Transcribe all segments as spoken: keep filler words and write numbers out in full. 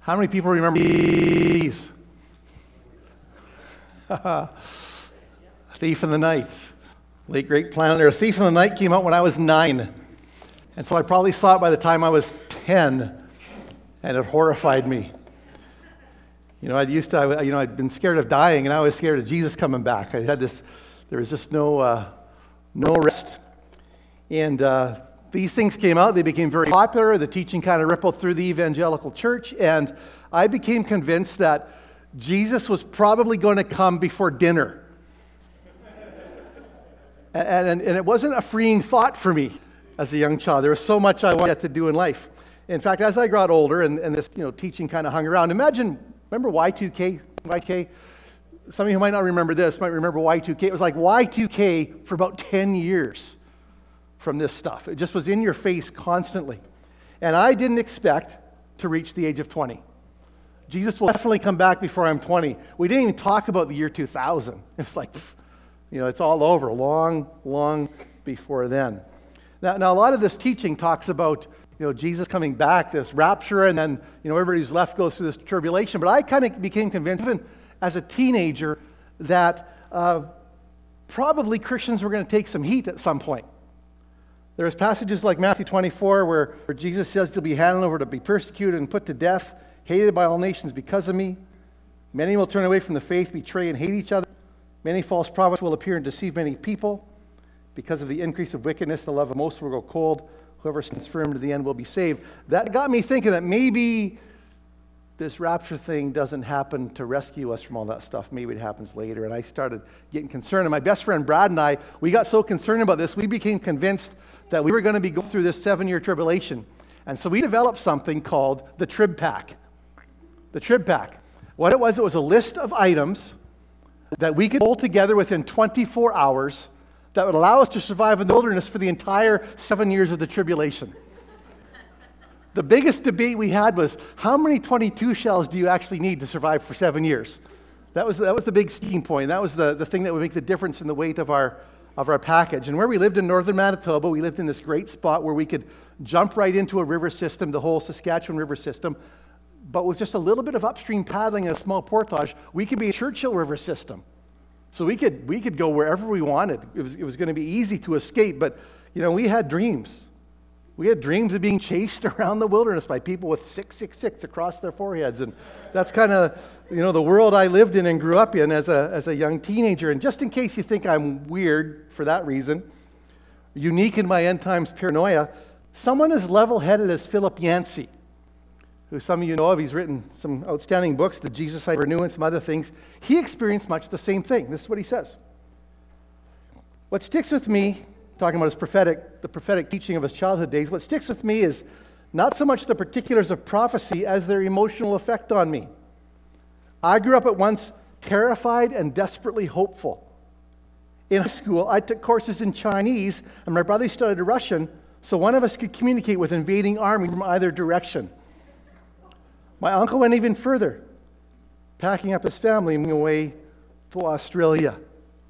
How many people remember these? Thief in the Night. Late great Planet Earth. Thief in the Night came out when I was nine. And so I probably saw it by the time I was ten. And it horrified me. You know, I used to, you know, I'd been scared of dying, and I was scared of Jesus coming back. I had this, there was just no, uh, no rest. And uh, these things came out. They became very popular. The teaching kind of rippled through the evangelical church, and I became convinced that Jesus was probably going to come before dinner. and, and, and it wasn't a freeing thought for me as a young child. There was so much I wanted to do in life. In fact, as I got older and, and this you know teaching kind of hung around, imagine, remember Y two K? Y two K? Some of you might not remember this, might remember Y two K. It was like Y two K for about ten years from this stuff. It just was in your face constantly. And I didn't expect to reach the age of twenty. Jesus will definitely come back before I'm twenty. We didn't even talk about the year two thousand. It was like, you know, it's all over, long, long before then. Now, now a lot of this teaching talks about, you know, Jesus coming back, this rapture, and then, you know, everybody who's left goes through this tribulation. But I kind of became convinced, even as a teenager, that uh, probably Christians were going to take some heat at some point. There's passages like Matthew twenty-four where, where Jesus says to be handed over to be persecuted and put to death, hated by all nations because of me. Many will turn away from the faith, betray and hate each other. Many false prophets will appear and deceive many people. Because of the increase of wickedness, the love of most will grow cold. Whoever stands firm to the end will be saved. That got me thinking that maybe this rapture thing doesn't happen to rescue us from all that stuff. Maybe it happens later. And I started getting concerned. And my best friend Brad and I, we got so concerned about this, we became convinced that we were going to be going through this seven-year tribulation. And so we developed something called the Trib Pack. The Trib Pack. What it was, it was a list of items that we could pull together within twenty-four hours that would allow us to survive in the wilderness for the entire seven years of the tribulation. The biggest debate we had was, how many twenty-two shells do you actually need to survive for seven years? That was, that was the big sticking point. That was the, the thing that would make the difference in the weight of our, of our package. And where we lived in northern Manitoba, we lived in this great spot where we could jump right into a river system, the whole Saskatchewan River system, but with just a little bit of upstream paddling and a small portage, we could be a Churchill River system. So we could we could go wherever we wanted. It was it was going to be easy to escape, but you know, we had dreams. We had dreams of being chased around the wilderness by people with six six six across their foreheads, and that's kind of you know the world I lived in and grew up in as a as a young teenager. And just in case you think I'm weird for that reason, unique in my end times paranoia, someone as level-headed as Philip Yancey, who some of you know of, he's written some outstanding books, The Jesus I Never Knew and some other things. He experienced much the same thing. This is what he says. What sticks with me, talking about his prophetic, the prophetic teaching of his childhood days, what sticks with me is not so much the particulars of prophecy as their emotional effect on me. I grew up at once terrified and desperately hopeful. In high school, I took courses in Chinese, and my brother studied Russian, so one of us could communicate with invading armies from either direction. My uncle went even further, packing up his family and moving away to Australia.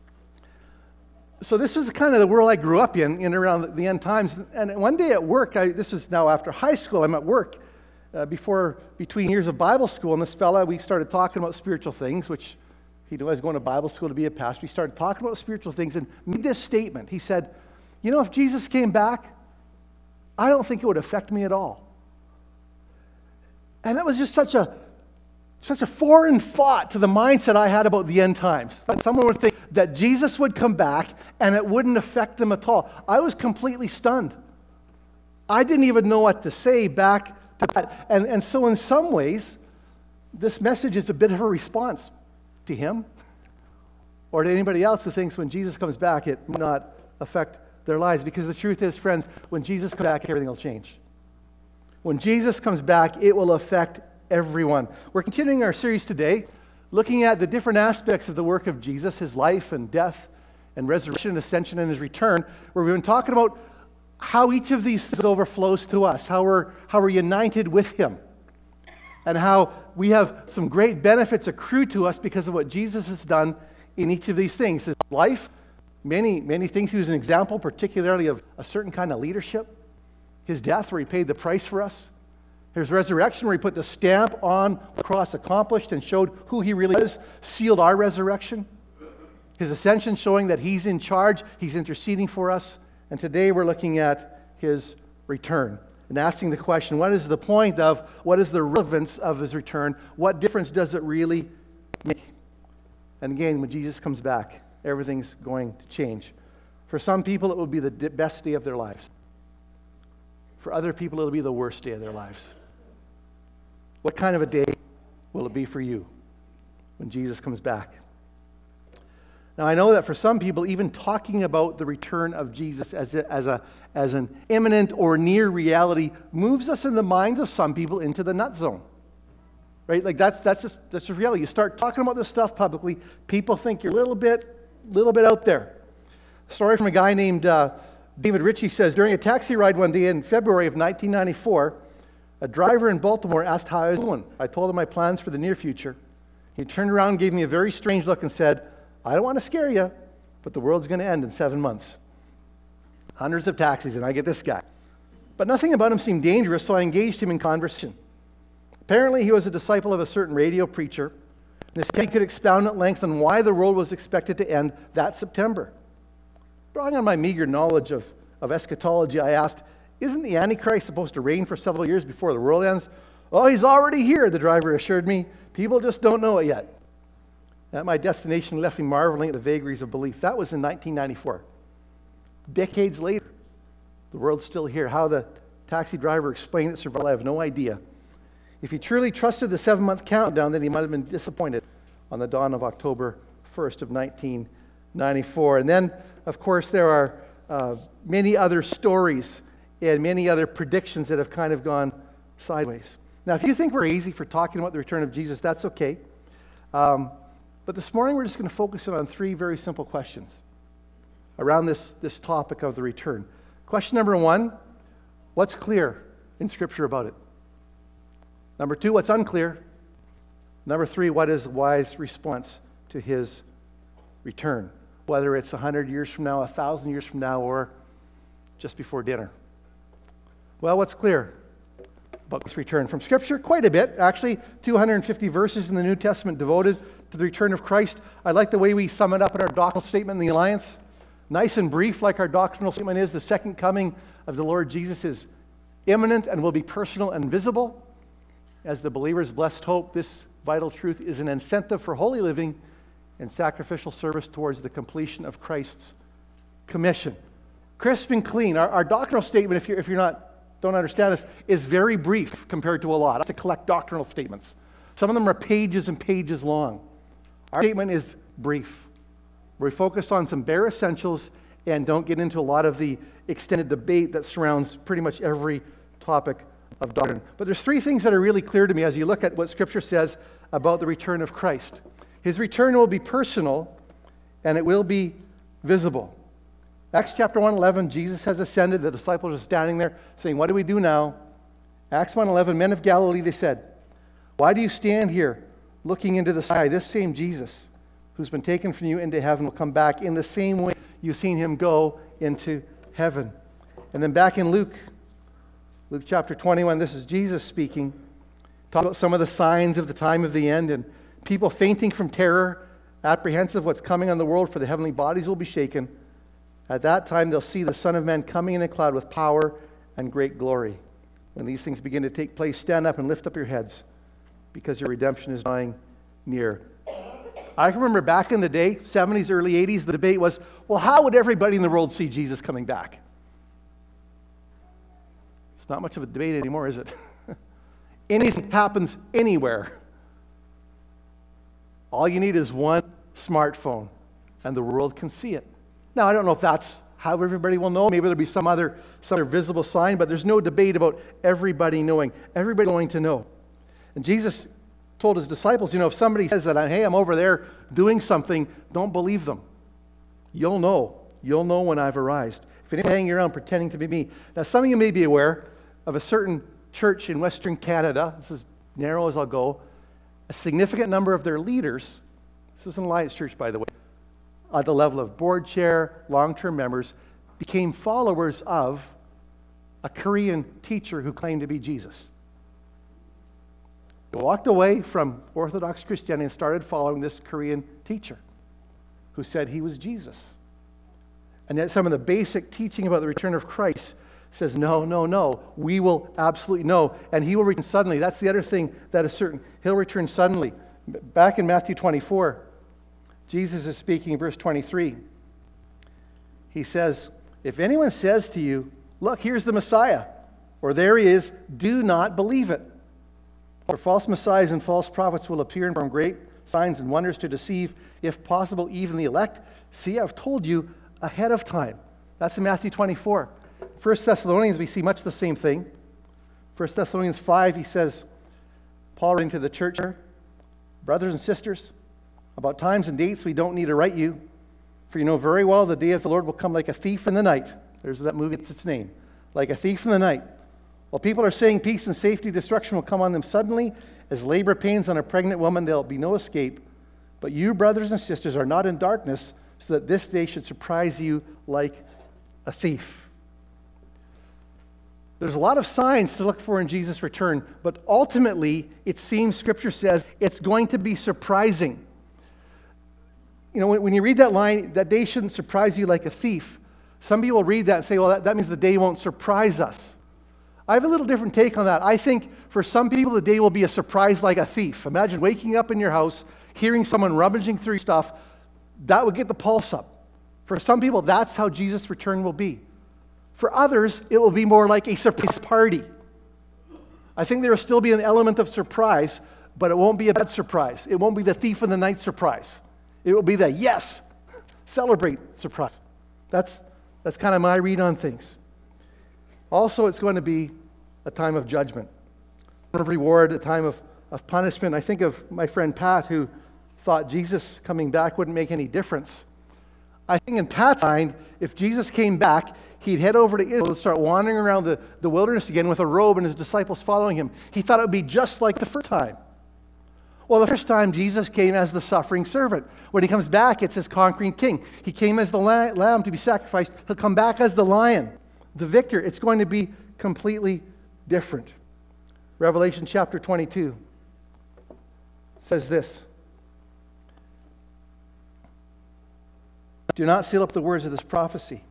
So this was kind of the world I grew up in, in around the end times. And one day at work, I, this was now after high school, I'm at work, uh, before, between years of Bible school, and this fella, we started talking about spiritual things, which he knew I was going to Bible school to be a pastor. We started talking about spiritual things and made this statement. He said, you know, if Jesus came back, I don't think it would affect me at all. And that was just such a such a foreign thought to the mindset I had about the end times. That someone would think that Jesus would come back and it wouldn't affect them at all. I was completely stunned. I didn't even know what to say back to that. And, and so in some ways, this message is a bit of a response to him or to anybody else who thinks when Jesus comes back, it will not affect their lives. Because the truth is, friends, when Jesus comes back, everything will change. When Jesus comes back, it will affect everyone. We're continuing our series today, looking at the different aspects of the work of Jesus, his life and death and resurrection and ascension and his return, where we've been talking about how each of these things overflows to us, how we're, how we're united with him, and how we have some great benefits accrued to us because of what Jesus has done in each of these things. His life, many, many things. He was an example, particularly of a certain kind of leadership. His death, where he paid the price for us. His resurrection, where he put the stamp on the cross, accomplished, and showed who he really was, sealed our resurrection. His ascension, showing that he's in charge, he's interceding for us. And today we're looking at his return and asking the question, what is the point of, what is the relevance of his return? What difference does it really make? And again, when Jesus comes back, everything's going to change. For some people, it will be the best day of their lives. For other people, it'll be the worst day of their lives. What kind of a day will it be for you when Jesus comes back? Now, I know that for some people, even talking about the return of Jesus as a, as a as an imminent or near reality moves us in the minds of some people into the nut zone. Right? Like that's that's just that's just reality. You start talking about this stuff publicly, people think you're a little bit little bit out there. A story from a guy named uh, David Ritchie says, during a taxi ride one day in February of nineteen ninety-four, a driver in Baltimore asked how I was doing. I told him my plans for the near future. He turned around and gave me a very strange look and said, I don't want to scare you, but the world's going to end in seven months. Hundreds of taxis, and I get this guy. But nothing about him seemed dangerous, so I engaged him in conversation. Apparently, he was a disciple of a certain radio preacher. This guy could expound at length on why the world was expected to end that September. Drawing on my meager knowledge of, of eschatology, I asked, isn't the Antichrist supposed to reign for several years before the world ends? Oh, he's already here, the driver assured me. People just don't know it yet. At my destination, he left me marveling at the vagaries of belief. That was in nineteen ninety-four. Decades later, the world's still here. How the taxi driver explained its survival, I have no idea. If he truly trusted the seven-month countdown, then he might have been disappointed on the dawn of October first of nineteen ninety-four. And then, of course, there are uh, many other stories and many other predictions that have kind of gone sideways. Now, if you think we're crazy for talking about the return of Jesus, that's okay. Um, but this morning, we're just going to focus in on three very simple questions around this, this topic of the return. Question number one, what's clear in Scripture about it? Number two, what's unclear? Number three, what is a wise response to his return? Whether it's one hundred years from now, one thousand years from now, or just before dinner. Well, what's clear about this return? From Scripture, quite a bit. Actually, two hundred fifty verses in the New Testament devoted to the return of Christ. I like the way we sum it up in our doctrinal statement in the Alliance. Nice and brief, like our doctrinal statement is. The second coming of the Lord Jesus is imminent and will be personal and visible. As the believer's blessed hope, this vital truth is an incentive for holy living and sacrificial service towards the completion of Christ's commission. Crisp and clean. Our, our doctrinal statement, if you're, if you're not, don't understand this, is very brief compared to a lot. I have to collect doctrinal statements. Some of them are pages and pages long. Our statement is brief. We focus on some bare essentials and don't get into a lot of the extended debate that surrounds pretty much every topic of doctrine. But there's three things that are really clear to me as you look at what Scripture says about the return of Christ. His return will be personal and it will be visible. Acts chapter one eleven, Jesus has ascended. The disciples are standing there saying, what do we do now? Acts one eleven, men of Galilee, they said, why do you stand here looking into the sky? This same Jesus who's been taken from you into heaven will come back in the same way you've seen him go into heaven. And then back in Luke, Luke chapter twenty-one, this is Jesus speaking, talking about some of the signs of the time of the end and people fainting from terror, apprehensive of what's coming on the world, for the heavenly bodies will be shaken. At that time, they'll see the Son of Man coming in a cloud with power and great glory. When these things begin to take place, stand up and lift up your heads, because your redemption is drawing near. I can remember back in the day, seventies, early eighties, the debate was, well, how would everybody in the world see Jesus coming back? It's not much of a debate anymore, is it? Anything happens anywhere. All you need is one smartphone, and the world can see it. Now, I don't know if that's how everybody will know. Maybe there'll be some other, some other visible sign, but there's no debate about everybody knowing, everybody going to know. And Jesus told his disciples, you know, if somebody says that, hey, I'm over there doing something, don't believe them. You'll know. You'll know when I've arrived. If anyone's hanging around pretending to be me. Now, some of you may be aware of a certain church in Western Canada. This is narrow as I'll go. A significant number of their leaders, this was an Alliance church, by the way, at the level of board chair, long-term members, became followers of a Korean teacher who claimed to be Jesus. He walked away from Orthodox Christianity and started following this Korean teacher who said he was Jesus. And yet some of the basic teaching about the return of Christ says, no, no, no. We will absolutely know. And he will return suddenly. That's the other thing that is certain. He'll return suddenly. Back in Matthew twenty-four, Jesus is speaking in verse twenty-three. He says, if anyone says to you, look, here's the Messiah, or there he is, do not believe it. For false messiahs and false prophets will appear and perform great signs and wonders to deceive, if possible, even the elect. See, I've told you ahead of time. That's in Matthew twenty-four. First Thessalonians, we see much the same thing. First Thessalonians five, he says, Paul writing to the church here, brothers and sisters, about times and dates we don't need to write you, for you know very well the day of the Lord will come like a thief in the night. There's that movie, it's its name. Like a thief in the night. While people are saying peace and safety, destruction will come on them suddenly. As labor pains on a pregnant woman, there will be no escape. But you, brothers and sisters, are not in darkness, so that this day should surprise you like a thief. There's a lot of signs to look for in Jesus' return, but ultimately, it seems Scripture says it's going to be surprising. You know, when, when you read that line, that day shouldn't surprise you like a thief, some people read that and say, well, that, that means the day won't surprise us. I have a little different take on that. I think for some people, the day will be a surprise like a thief. Imagine waking up in your house, hearing someone rummaging through stuff. That would get the pulse up. For some people, that's how Jesus' return will be. For others, it will be more like a surprise party. I think there will still be an element of surprise, but it won't be a bad surprise. It won't be the thief in the night surprise. It will be the, yes, celebrate surprise. That's, that's kind of my read on things. Also, it's going to be a time of judgment, of reward, a time of, of punishment. I think of my friend Pat, who thought Jesus coming back wouldn't make any difference. I think in Pat's mind, if Jesus came back, he'd head over to Israel and start wandering around the, the wilderness again with a robe and his disciples following him. He thought it would be just like the first time. Well, the first time Jesus came as the suffering servant. When he comes back, it's as conquering king. He came as the lamb to be sacrificed. He'll come back as the lion, the victor. It's going to be completely different. Revelation chapter twenty-two says this. Do not seal up the words of this prophecy,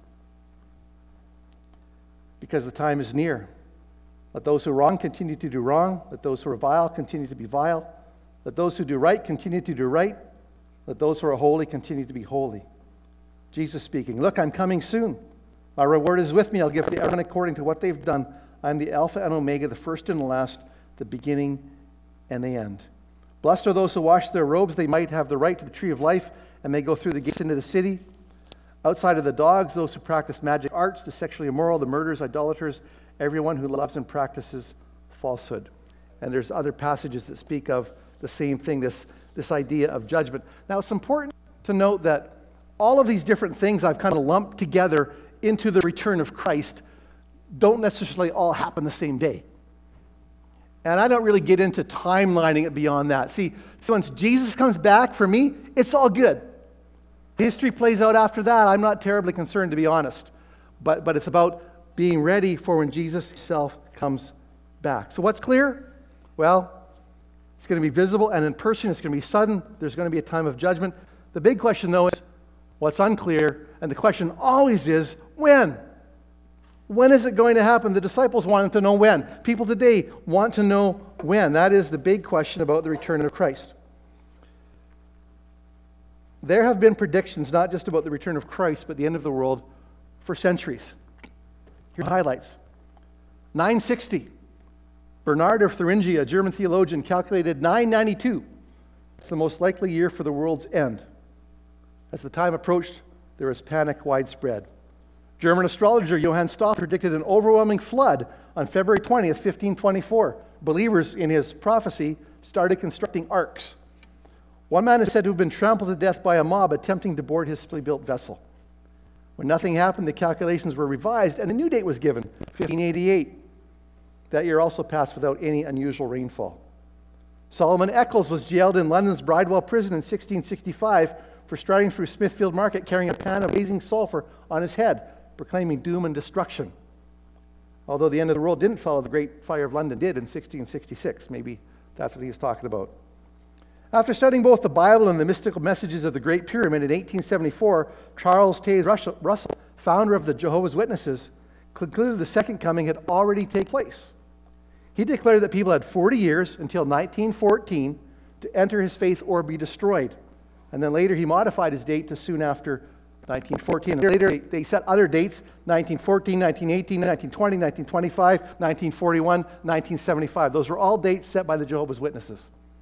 because the time is near. Let those who wrong continue to do wrong. Let those who are vile continue to be vile. Let those who do right continue to do right. Let those who are holy continue to be holy. Jesus speaking, look, I'm coming soon. My reward is with me. I'll give to everyone according to what they've done. I'm the Alpha and Omega, the first and the last, the beginning and the end. Blessed are those who wash their robes. They might have the right to the tree of life and may go through the gates into the city. Outside of the dogs, those who practice magic arts, the sexually immoral, the murderers, idolaters, everyone who loves and practices falsehood. And there's other passages that speak of the same thing, this, this idea of judgment. Now, it's important to note that all of these different things I've kind of lumped together into the return of Christ don't necessarily all happen the same day. And I don't really get into timelining it beyond that. See, so once Jesus comes back, for me, it's all good. History plays out after that. I'm not terribly concerned, to be honest. But, but it's about being ready for when Jesus himself comes back. So what's clear? Well, it's going to be visible and in person. It's going to be sudden. There's going to be a time of judgment. The big question, though, is what's unclear. And the question always is, when? When is it going to happen? The disciples wanted to know when. People today want to know when. That is the big question about the return of Christ. There have been predictions not just about the return of Christ, but the end of the world for centuries. Here are the highlights. nine sixty. Bernard of Thuringia, a German theologian, calculated nine ninety-two. It's the most likely year for the world's end. As the time approached, there was panic widespread. German astrologer Johann Stahl predicted an overwhelming flood on February twentieth, fifteen twenty-four. Believers in his prophecy started constructing arks. One man is said to have been trampled to death by a mob attempting to board his specially built vessel. When nothing happened, the calculations were revised and a new date was given, fifteen eighty-eight. That year also passed without any unusual rainfall. Solomon Eccles was jailed in London's Bridewell prison in sixteen sixty-five for striding through Smithfield Market carrying a pan of blazing sulfur on his head, proclaiming doom and destruction. Although the end of the world didn't follow, the Great Fire of London did in sixteen sixty-six. Maybe That's what he was talking about. After studying both the Bible and the mystical messages of the Great Pyramid in eighteen seventy-four, Charles Taze Russell, founder of the Jehovah's Witnesses, concluded the second coming had already taken place. He declared that people had forty years until nineteen fourteen to enter his faith or be destroyed. And then later he modified his date to soon after nineteen fourteen. Later they set other dates, nineteen fourteen, nineteen eighteen, nineteen twenty, nineteen twenty-five, nineteen forty-one, nineteen seventy-five. Those were all dates set by the Jehovah's Witnesses.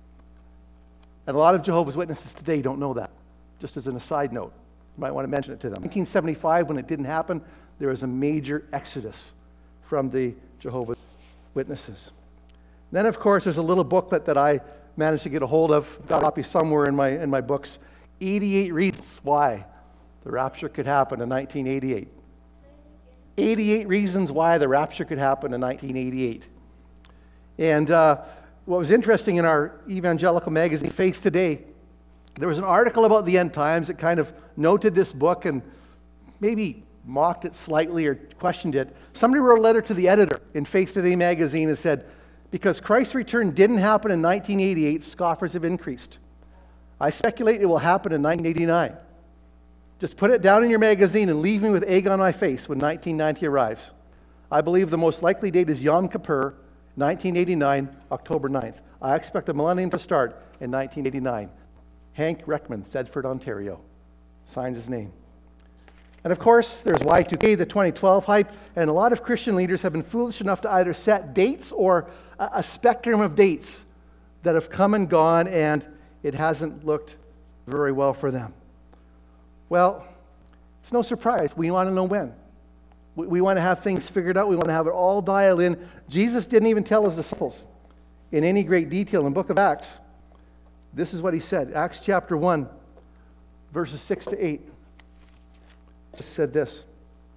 And a lot of Jehovah's Witnesses today don't know that, just as an aside note. You might want to mention it to them. In nineteen seventy-five, when it didn't happen, there was a major exodus from the Jehovah's Witnesses. Then, of course, there's a little booklet that I managed to get a hold of, got a copy somewhere in my, in my books, eighty-eight Reasons Why the Rapture Could Happen in nineteen eighty-eight. eighty-eight reasons why the rapture could happen in nineteen eighty-eight. And uh, what was interesting in our evangelical magazine, Faith Today, there was an article about the end times that kind of noted this book and maybe mocked it slightly or questioned it. Somebody wrote a letter to the editor in Faith Today magazine and said, because Christ's return didn't happen in nineteen eighty-eight, scoffers have increased. I speculate it will happen in nineteen eighty-nine. Just put it down in your magazine and leave me with egg on my face when nineteen ninety arrives. I believe the most likely date is Yom Kippur, nineteen eighty-nine, October ninth. I expect the millennium to start in nineteen eighty-nine. Hank Reckman, Thetford, Ontario. Signs his name. And of course, there's Y two K, the twenty twelve hype, and a lot of Christian leaders have been foolish enough to either set dates or a, a spectrum of dates that have come and gone, and it hasn't looked very well for them. Well, it's no surprise. We want to know when. We, we want to have things figured out. We want to have it all dialed in. Jesus didn't even tell his disciples in any great detail in the book of Acts. This is what he said. Acts chapter one, verses six to eight. Just said this.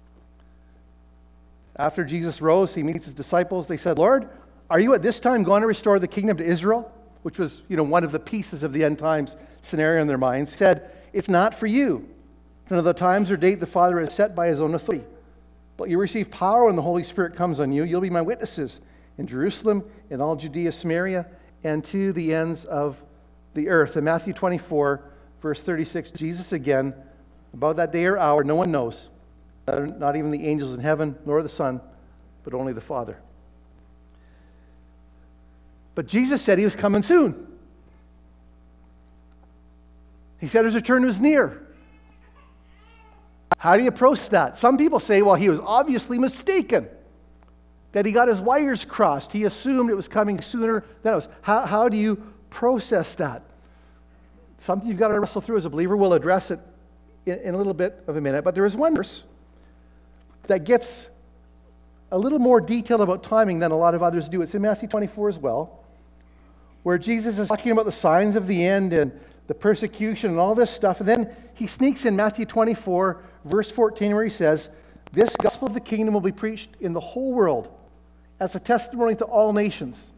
After Jesus rose, he meets his disciples. They said, Lord, are you at this time going to restore the kingdom to Israel? Which was, you know, one of the pieces of the end times scenario in their minds. He said, it's not for you. None of the times or date the Father has set by his own authority. But you receive power when the Holy Spirit comes on you. You'll be my witnesses in Jerusalem, in all Judea, Samaria, and to the ends of the earth. In Matthew twenty-four, verse thirty-six, Jesus again, about that day or hour, no one knows, not even the angels in heaven, nor the Son, but only the Father. But Jesus said he was coming soon. He said his return was near. How do you approach that? Some people say, well, he was obviously mistaken, that he got his wires crossed. He assumed it was coming sooner than it was. How, how do you process that? Something you've got to wrestle through as a believer. We'll address it in, in a little bit of a minute. But there is one verse that gets a little more detailed about timing than a lot of others do. It's in Matthew twenty-four as well, where Jesus is talking about the signs of the end and the persecution and all this stuff. And then he sneaks in Matthew twenty-four, verse fourteen, where he says, this gospel of the kingdom will be preached in the whole world as a testimony to all nations.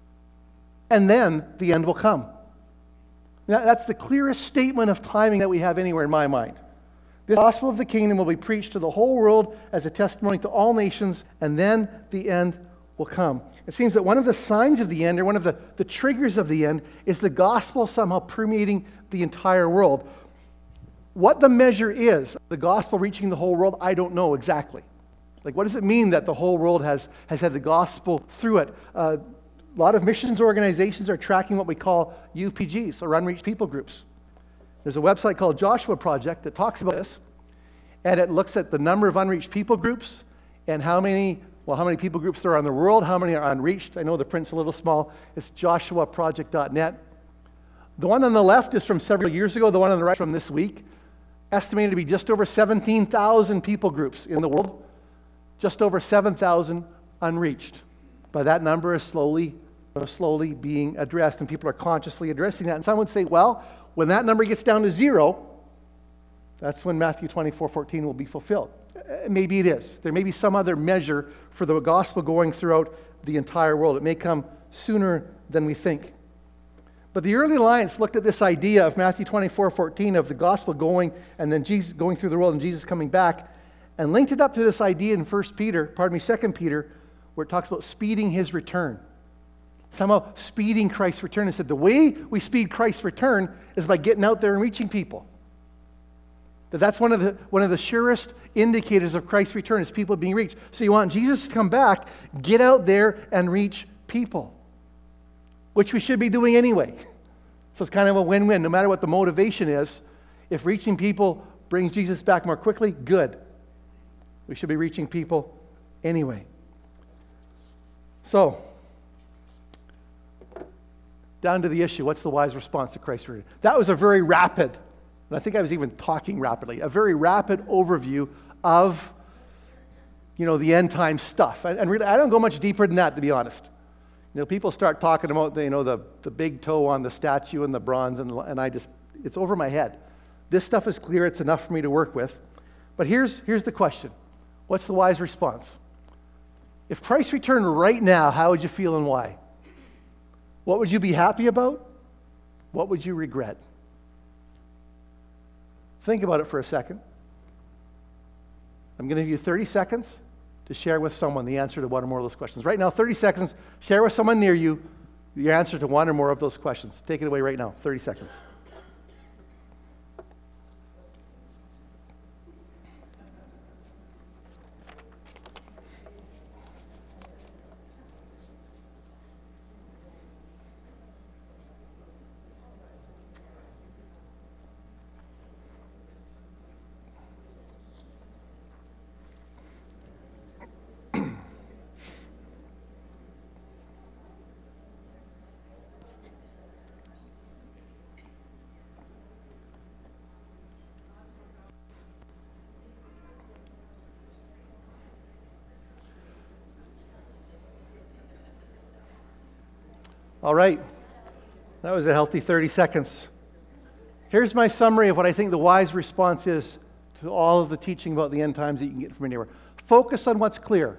And then the end will come. Now, that's the clearest statement of timing that we have anywhere in my mind. The gospel of the kingdom will be preached to the whole world as a testimony to all nations, and then the end will come. It seems that one of the signs of the end, or one of the, the triggers of the end, is the gospel somehow permeating the entire world. What the measure is, the gospel reaching the whole world, I don't know exactly. Like, what does it mean that the whole world has, has had the gospel through it? Uh, a lot of missions organizations are tracking what we call U P Gs, or unreached people groups. There's a website called Joshua Project that talks about this, and it looks at the number of unreached people groups and how many, well, how many people groups there are in the world, how many are unreached. I know the print's a little small. It's joshua project dot net. The one on the left is from several years ago. The one on the right from this week. Estimated to be just over seventeen thousand people groups in the world. Just over seven thousand unreached. But that number is slowly, slowly being addressed, and people are consciously addressing that. And some would say, well, when that number gets down to zero, that's when Matthew twenty-four fourteen will be fulfilled. Maybe it is. There may be some other measure for the gospel going throughout the entire world. It may come sooner than we think. But the early Alliance looked at this idea of Matthew twenty-four fourteen, of the gospel going and then Jesus going through the world and Jesus coming back, and linked it up to this idea in First Peter, pardon me, Second Peter, where it talks about speeding his return. somehow speeding Christ's return. And said the way we speed Christ's return is by getting out there and reaching people. That that's one of the one of the surest indicators of Christ's return is people being reached. So you want Jesus to come back, get out there and reach people, which we should be doing anyway. So it's kind of a win-win, no matter what the motivation is. If reaching people brings Jesus back more quickly, good. We should be reaching people anyway. So, down to the issue, what's the wise response to Christ's return? That was a very rapid, and I think I was even talking rapidly, a very rapid overview of, you know, the end time stuff. And, and really, I don't go much deeper than that, to be honest. You know, people start talking about, the, you know, the, the big toe on the statue and the bronze, and, and I just, it's over my head. This stuff is clear. It's enough for me to work with. But here's, here's the question. What's the wise response? If Christ returned right now, how would you feel and why? What would you be happy about? What would you regret? Think about it for a second. I'm going to give you thirty seconds to share with someone the answer to one or more of those questions. Right now, thirty seconds, share with someone near you your answer to one or more of those questions. Take it away right now, thirty seconds. All right, that was a healthy thirty seconds. Here's my summary of what I think the wise response is to all of the teaching about the end times that you can get from anywhere. Focus on what's clear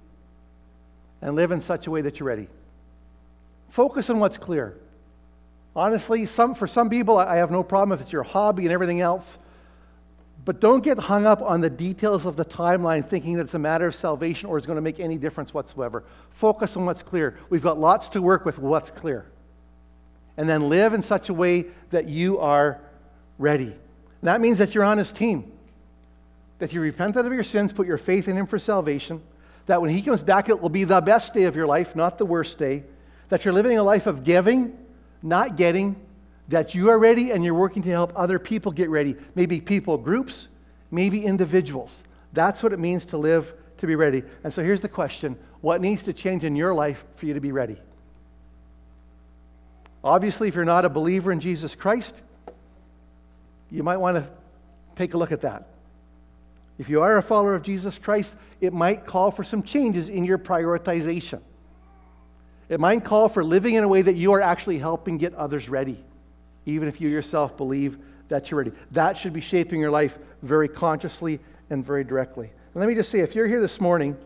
and live in such a way that you're ready. Focus on what's clear. Honestly, some, for some people, I have no problem if it's your hobby and everything else, but don't get hung up on the details of the timeline thinking that it's a matter of salvation or it's going to make any difference whatsoever. Focus on what's clear. We've got lots to work with what's clear. And then live in such a way that you are ready. And that means that you're on His team. That you repented of your sins, put your faith in Him for salvation. That when He comes back, it will be the best day of your life, not the worst day. That you're living a life of giving, not getting. That you are ready and you're working to help other people get ready. Maybe people groups, maybe individuals. That's what it means to live, to be ready. And so here's the question. What needs to change in your life for you to be ready? Obviously, if you're not a believer in Jesus Christ, you might want to take a look at that. If you are a follower of Jesus Christ, it might call for some changes in your prioritization. It might call for living in a way that you are actually helping get others ready, even if you yourself believe that you're ready. That should be shaping your life very consciously and very directly. And let me just say, if you're here this morning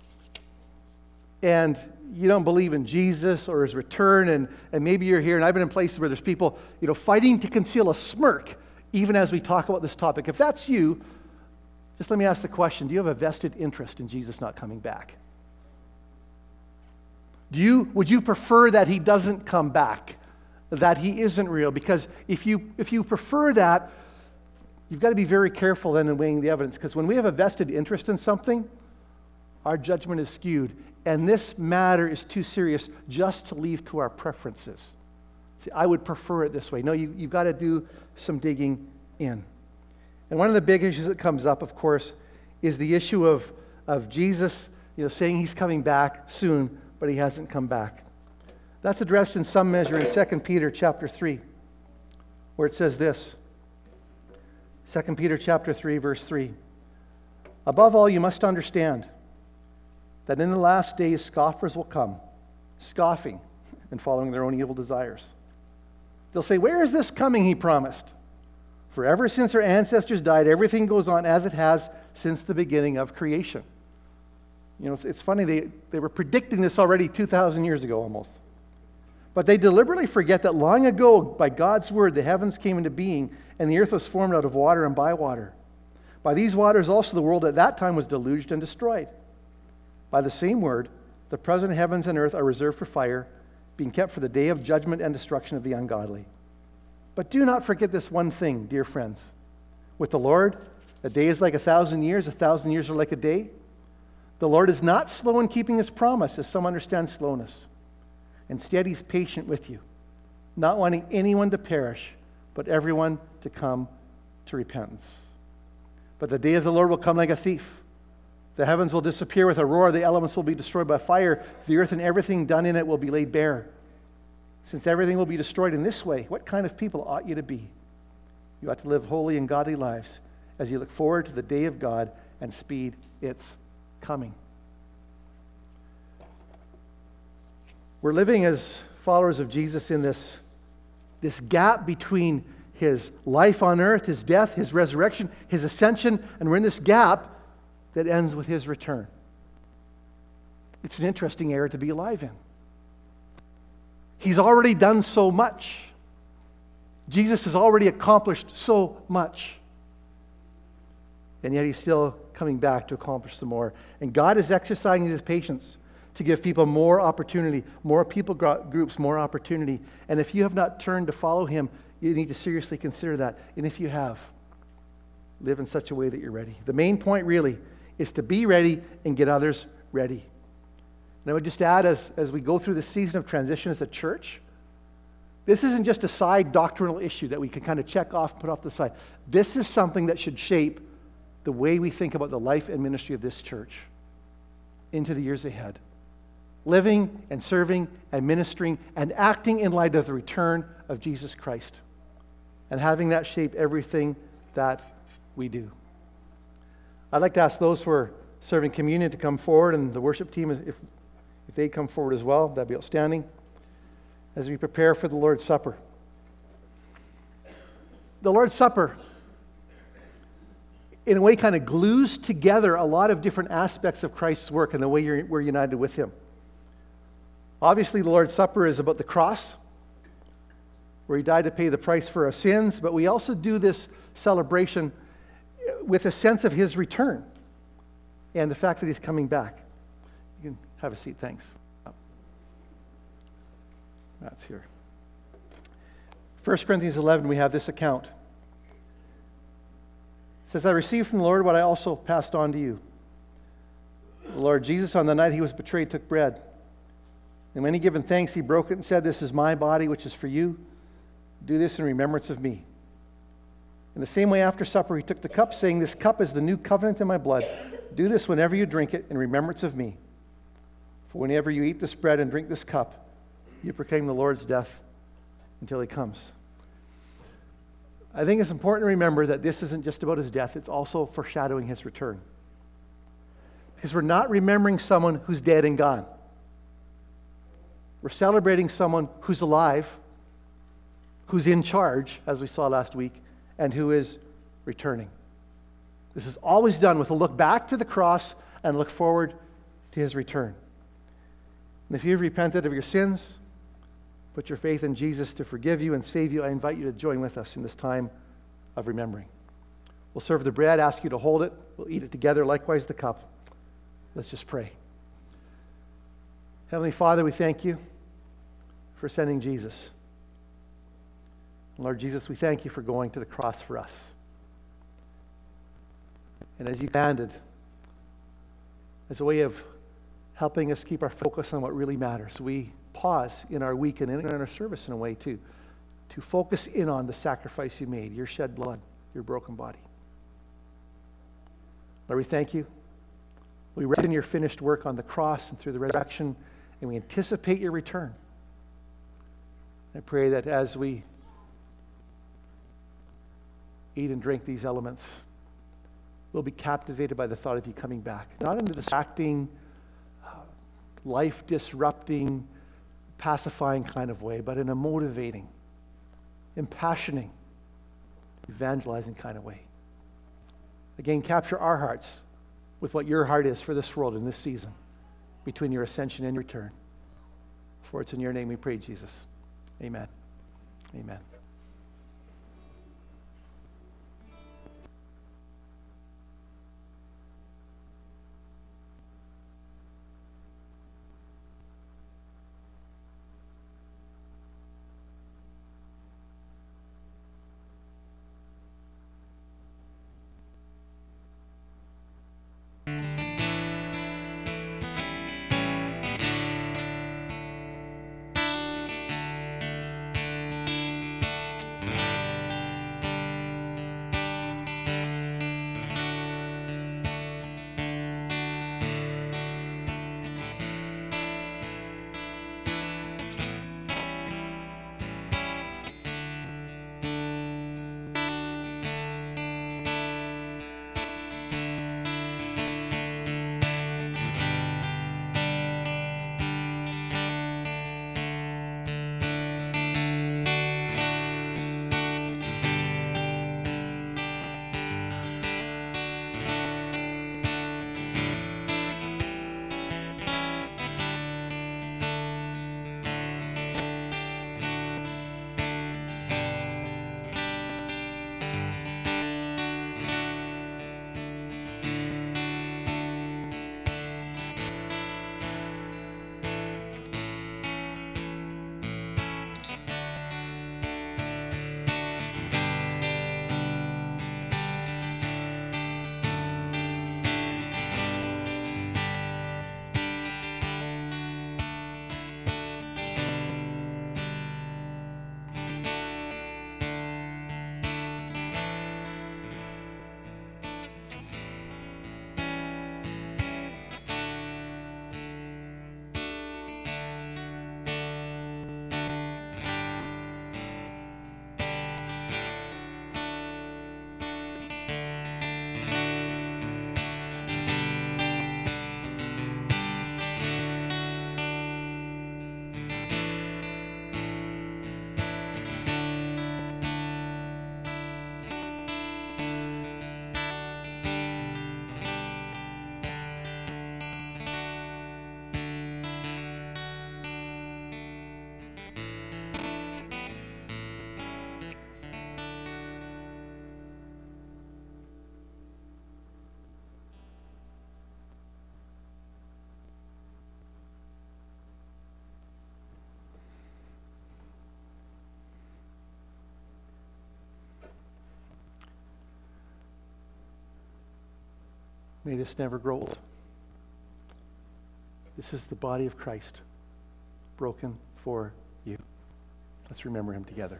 and you don't believe in Jesus or His return, and, and maybe you're here, and I've been in places where there's people, you know, fighting to conceal a smirk even as we talk about this topic. If that's you, just let me ask the question, do you have a vested interest in Jesus not coming back? Do you, would you prefer that He doesn't come back? That He isn't real? Because if you if you prefer that, you've got to be very careful then in weighing the evidence, because when we have a vested interest in something, our judgment is skewed, and this matter is too serious just to leave to our preferences. See, I would prefer it this way. No, you, you've got to do some digging in. And one of the big issues that comes up, of course, is the issue of, of Jesus, you know, saying He's coming back soon, but He hasn't come back. That's addressed in some measure in Second Peter chapter three, where it says this. Second Peter chapter three, verse three. Above all, you must understand that in the last days scoffers will come, scoffing and following their own evil desires. They'll say, where is this coming He promised? For ever since our ancestors died, everything goes on as it has since the beginning of creation. You know, it's, it's funny, they, they were predicting this already two thousand years ago almost. But they deliberately forget that long ago, by God's word, the heavens came into being, and the earth was formed out of water and by water. By these waters also the world at that time was deluged and destroyed. By the same word, the present heavens and earth are reserved for fire, being kept for the day of judgment and destruction of the ungodly. But do not forget this one thing, dear friends. With the Lord, a day is like a thousand years, a thousand years are like a day. The Lord is not slow in keeping his promise, as some understand slowness. Instead, he's patient with you, not wanting anyone to perish, but everyone to come to repentance. But the day of the Lord will come like a thief. The heavens will disappear with a roar, the elements will be destroyed by fire, the earth and everything done in it will be laid bare. Since everything will be destroyed in this way, what kind of people ought you to be? You ought to live holy and godly lives as you look forward to the day of God and speed its coming. We're living as followers of Jesus in this, this gap between his life on earth, his death, his resurrection, his ascension, and we're in this gap that ends with his return. It's an interesting era to be alive in. He's already done so much. Jesus has already accomplished so much. And yet he's still coming back to accomplish some more. And God is exercising his patience to give people more opportunity, more people groups, more opportunity. And if you have not turned to follow him, you need to seriously consider that. And if you have, live in such a way that you're ready. The main point really is to be ready and get others ready. And I would just add, as, as we go through the season of transition as a church, this isn't just a side doctrinal issue that we can kind of check off and put off the side. This is something that should shape the way we think about the life and ministry of this church into the years ahead. Living and serving and ministering and acting in light of the return of Jesus Christ. And having that shape everything that we do. I'd like to ask those who are serving communion to come forward, and the worship team, if, if they come forward as well, that'd be outstanding, as we prepare for the Lord's Supper. The Lord's Supper, in a way, kind of glues together a lot of different aspects of Christ's work and the way you're, we're united with him. Obviously, the Lord's Supper is about the cross, where he died to pay the price for our sins, but we also do this celebration with a sense of his return and the fact that he's coming back. You can have a seat, thanks. That's here. First Corinthians eleven, we have this account. It says, I received from the Lord what I also passed on to you. The Lord Jesus, on the night he was betrayed, took bread. And when he given thanks, he broke it and said, this is my body, which is for you. Do this in remembrance of me. In the same way, after supper, he took the cup, saying, this cup is the new covenant in my blood. Do this whenever you drink it in remembrance of me. For whenever you eat this bread and drink this cup, you proclaim the Lord's death until he comes. I think it's important to remember that this isn't just about his death, it's also foreshadowing his return. Because we're not remembering someone who's dead and gone. We're celebrating someone who's alive, who's in charge, as we saw last week, and who is returning. This is always done with a look back to the cross and look forward to his return. And if you've repented of your sins, put your faith in Jesus to forgive you and save you, I invite you to join with us in this time of remembering. We'll serve the bread, ask you to hold it. We'll eat it together, likewise the cup. Let's just pray. Heavenly Father, we thank you for sending Jesus. Lord Jesus, we thank you for going to the cross for us. And as you commanded, as a way of helping us keep our focus on what really matters, we pause in our week and in our service in a way too, to focus in on the sacrifice you made, your shed blood, your broken body. Lord, we thank you. We rest in your finished work on the cross and through the resurrection, and we anticipate your return. I pray that as we eat and drink these elements, we'll be captivated by the thought of you coming back. Not in a distracting, uh, life-disrupting, pacifying kind of way, but in a motivating, impassioning, evangelizing kind of way. Again, capture our hearts with what your heart is for this world in this season, between your ascension and return. For it's in your name we pray, Jesus. Amen. Amen. May this never grow old. This is the body of Christ, broken for you. Let's remember him together.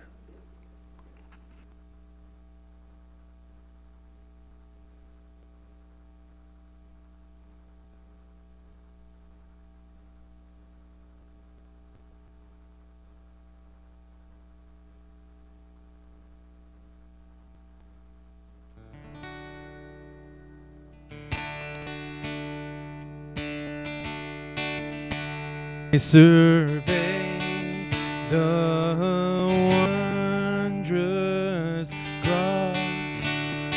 Survey the wondrous cross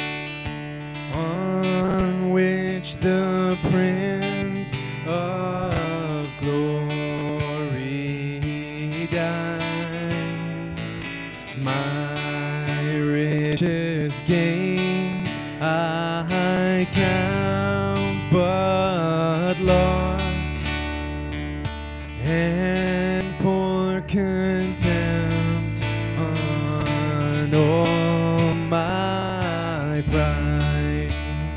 on which the Prince of Glory died. My richest gain I count but loss, and pour contempt on all my pride.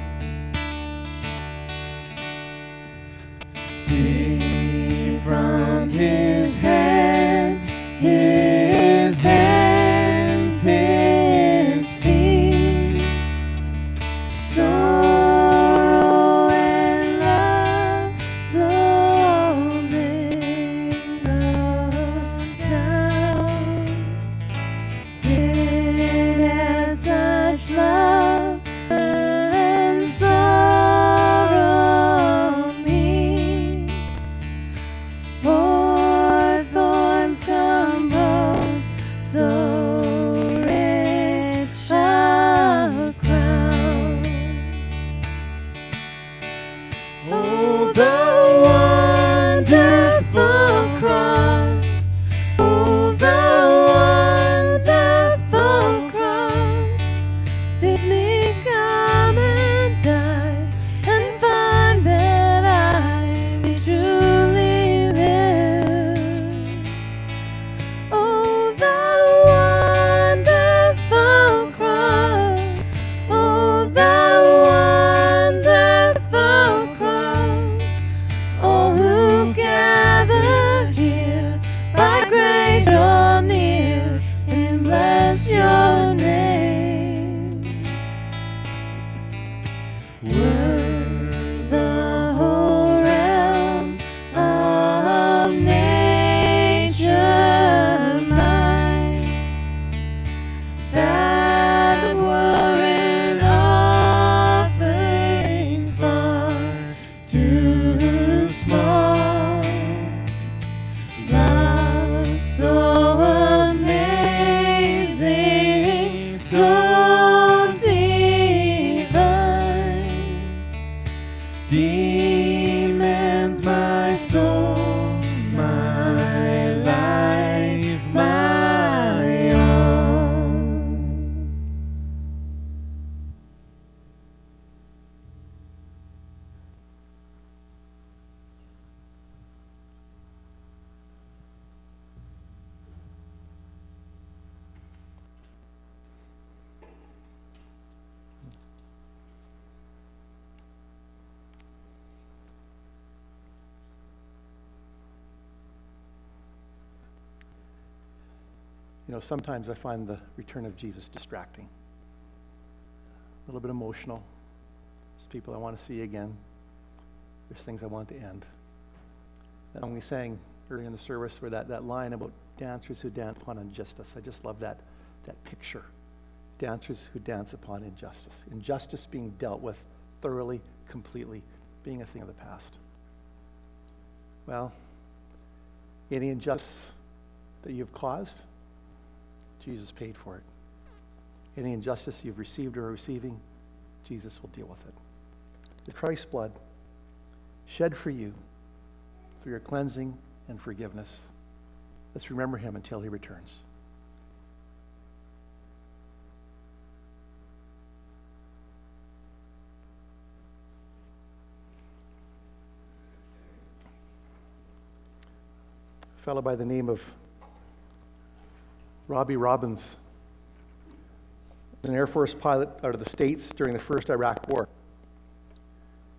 See from his hand, his hands, his feet, sorrow and love, though made down, did have such love and sorrow meet, for thorns compose so rich a crown. Oh, the wonderful cross! Oh, the wonderful cross! Bids me come and die, and find that I may truly live. Oh, the wonderful cross! Oh, the wonderful cross! All who gather here by grace draw near and bless your name. Were the whole realm of nature mine, that were an offering far too small. Love so amazing, so divine, demands my soul, my life, my own. You know, sometimes I find the return of Jesus distracting, a little bit emotional. There's people I want to see again. There's things I want to end. And when we sang earlier in the service where that, that line about dancers who dance upon injustice, I just love that, that picture. Dancers who dance upon injustice. Injustice being dealt with thoroughly, completely, being a thing of the past. Well, any injustice that you've caused, Jesus paid for it. Any injustice you've received or are receiving, Jesus will deal with it. The Christ's blood shed for you, for your cleansing and forgiveness. Let's remember him until he returns. A fellow by the name of Robbie Robbins, an Air Force pilot out of the States during the first Iraq War.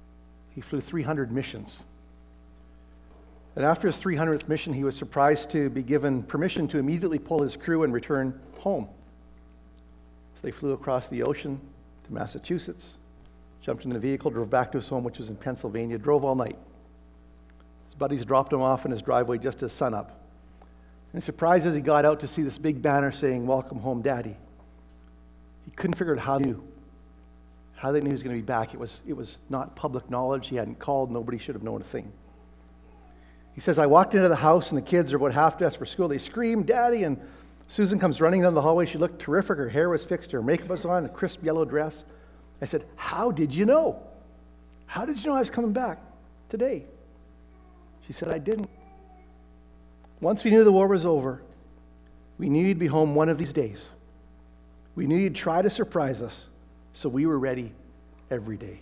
He flew three hundred missions. And after his three hundredth mission, he was surprised to be given permission to immediately pull his crew and return home. So they flew across the ocean to Massachusetts, jumped in a vehicle, drove back to his home, which was in Pennsylvania, drove all night. His buddies dropped him off in his driveway just as sunup. And surprised as he got out to see this big banner saying, "Welcome home, Daddy." He couldn't figure out how they knew, how they knew he was going to be back. It was, it was not public knowledge. He hadn't called. Nobody should have known a thing. He says, "I walked into the house and the kids are about half dressed for school. They screamed, 'Daddy!' And Susan comes running down the hallway. She looked terrific. Her hair was fixed. Her makeup was on, a crisp yellow dress. I said, 'How did you know? How did you know I was coming back today?' She said, 'I didn't. Once we knew the war was over, we knew you'd be home one of these days. We knew you'd try to surprise us, so we were ready every day.'"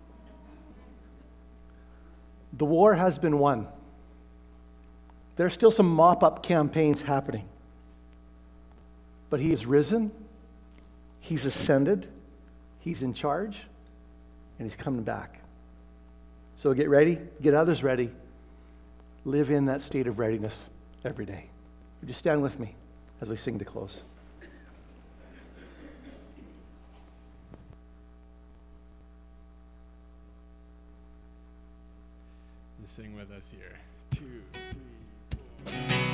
The war has been won. There's still some mop-up campaigns happening. But he is risen, he's ascended, he's in charge, and he's coming back. So get ready, get others ready, live in that state of readiness every day. Would you stand with me as we sing to close? Just sing with us here. Two, three, four.